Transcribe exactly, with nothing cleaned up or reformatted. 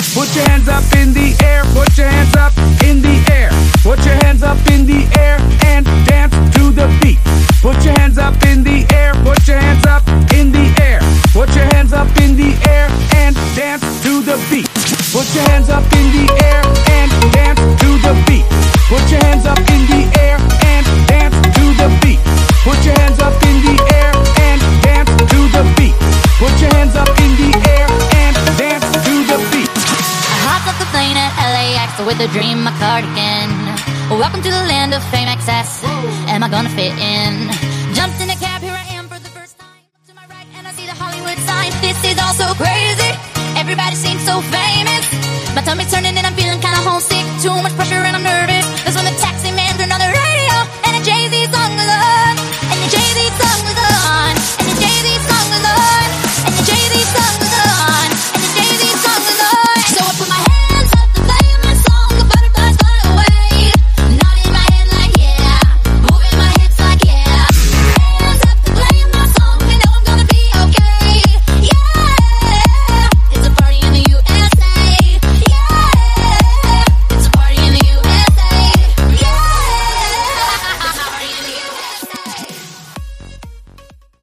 Put your hands up in the air, put your hands up in the air. Put your hands up in the air and dance to the beat. Put your hands up in the air, put your hands up in the air. Put your hands up in the air and dance to the beat. Put your hands up in the air and dance to the beat. Put your hands up in the air and dance to the beat. Put your hands up in the air and dance to the beat. Put your hands up in the air and dance to the beat. I hopped off the plane at L A X with a dream, my cardigan. Welcome to the land of fame excess. Am I gonna fit in? Jumped in a cab, here I am for the first time. To my right and I see the Hollywood sign. This is all so crazy. Everybody seems so famous. My tummy's turning and I'm feeling kinda homesick. Too much pressure and I'm nervous.